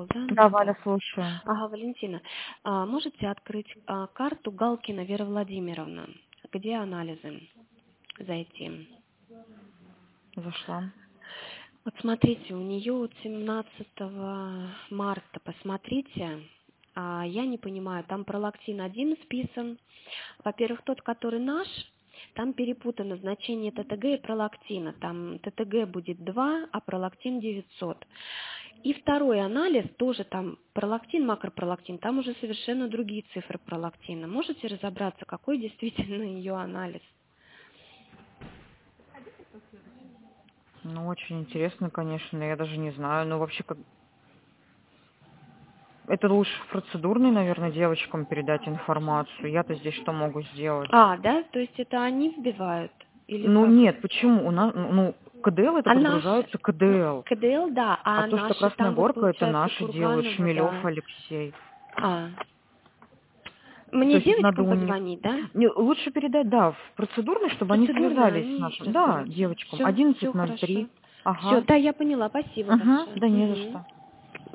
Да, Да, назвал. Валя, слушаю. Ага, Валентина, можете открыть карту Галкина Вера Владимировна? Где анализы? Зайти. Зашла. Вот смотрите, у нее от 17 марта, посмотрите, я не понимаю, там пролактин 1 списан. Во-первых, тот, который наш, там перепутано значение ТТГ и пролактина. Там ТТГ будет 2, а пролактин 900. И второй анализ, тоже там пролактин, макропролактин, там уже совершенно другие цифры пролактина. Можете разобраться, какой действительно ее анализ? Ну, очень интересно, конечно, я даже не знаю. Ну, вообще, как... Это лучше процедурной, наверное, девочкам передать информацию. Я-то здесь что могу сделать? Да? То есть это они вбивают? Или Ну, как? нет, почему? У нас, ну, КДЛ это А наши? подгружается КДЛ. КДЛ, да, А а то, что наши Красная там вот Горка, это получается наши делают, Курганова, Шмелев да. Алексей. Мне То есть это надо девочкам у них... позвонить, да? Лучше передать, да, в процедурный, чтобы они Процедурно связались с они нашим. Да, связываются. девочкам. Все 11:03. хорошо. Все, Ага. да, я поняла, спасибо Угу. большое. Да не за Мгм. что.